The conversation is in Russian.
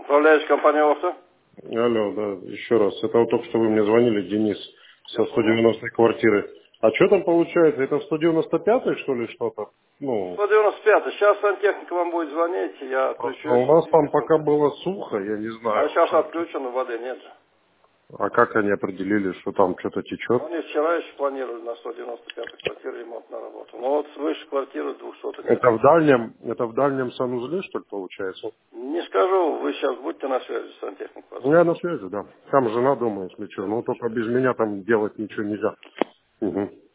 Управляющая компания «Авто». Алло, да, еще раз. Это вот только что вы мне звонили, Денис, со Я понял. 190-й квартиры. А что там получается? Это в 195-й, что ли, что-то? Ну, 195. Сейчас сантехник вам будет звонить, я просто отключу, у если нас там снимет пока воду. было сухо, я не А знаю. сейчас отключено, воды нет же. А как они определили, что там что-то течет? Они вчера еще планировали на 195-й квартире ремонт на работу. Но вот выше квартиры 200 нет. Это в дальнем санузле, что ли, получается? Не скажу, вы сейчас будьте на связи, сантехник Ну, я позвонит. на связи, да. Там жена дома, если что. Все, Ну, только без меня там делать ничего нельзя. Угу.